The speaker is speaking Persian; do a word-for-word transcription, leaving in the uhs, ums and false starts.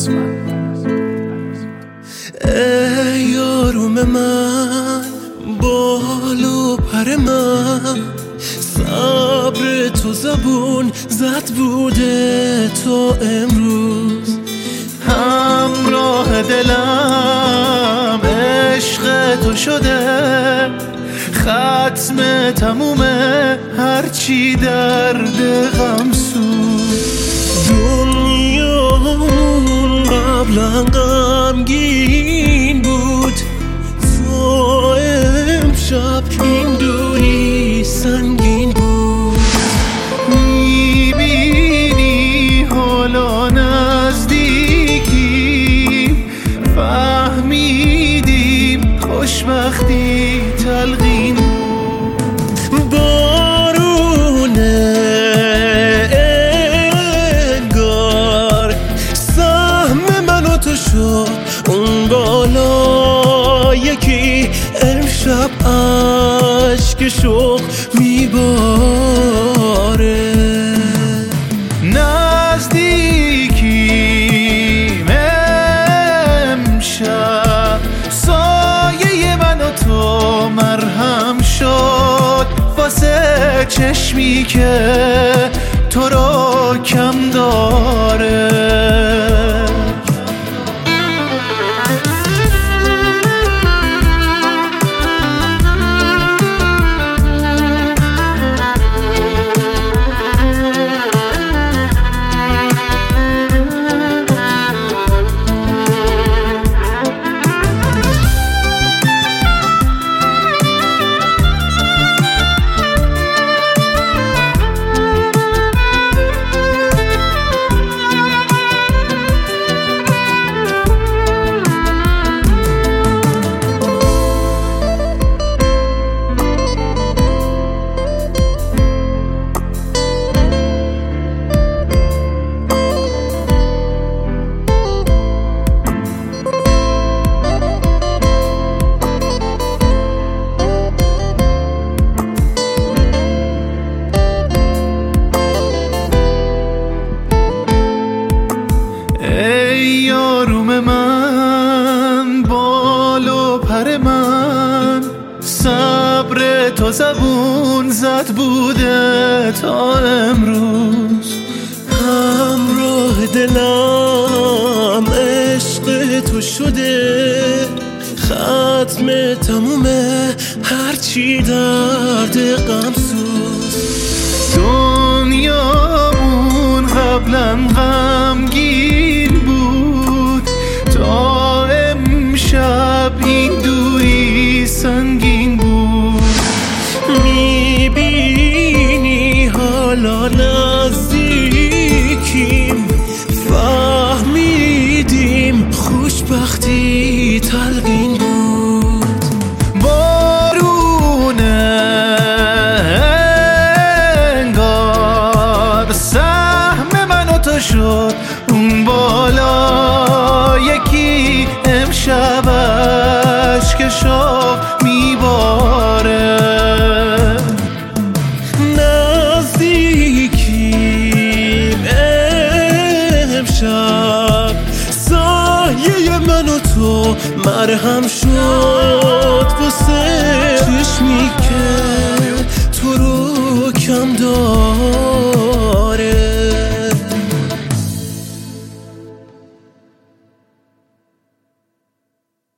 ای یارم من، بال و پر من، صبر تو زبون زد بوده تا امروز. همراه دلم عشق تو شده، ختم تموم هرچی درد غم سوز. دنیامون قبلا غمگین بود، تو امشب این دوری سنگین بود. میبینی حالا نزدیکی، فهمیدیم خوشبختی تلقین بود. بارونه انگار سهم من و تو شد اون بالا یکی، امشب عشق شوق میباره. نزدیکیم امشب، سایه من و تو مرهم شد واسه چشمی که تو رو کم داره. یارم من، بال و پر من، صبر تو زبون زد بوده تا امروز. همراه دلم عشق تو شده، ختم تموم هرچی درد غم سوز. دنیامون قبلا غمگین بود، تا امشب این دوری سنگین بود. میبینی حالا نزدیکیم، فهمیدیم خوشبختی تلقین بود. بارونه انگار سهم من و تو شد اون بالا یکی، امشب عشق شوق میباره. نزدیکیم امشب، سایه من و تو مرهم شد واسه چشمی که تو رو کم داره.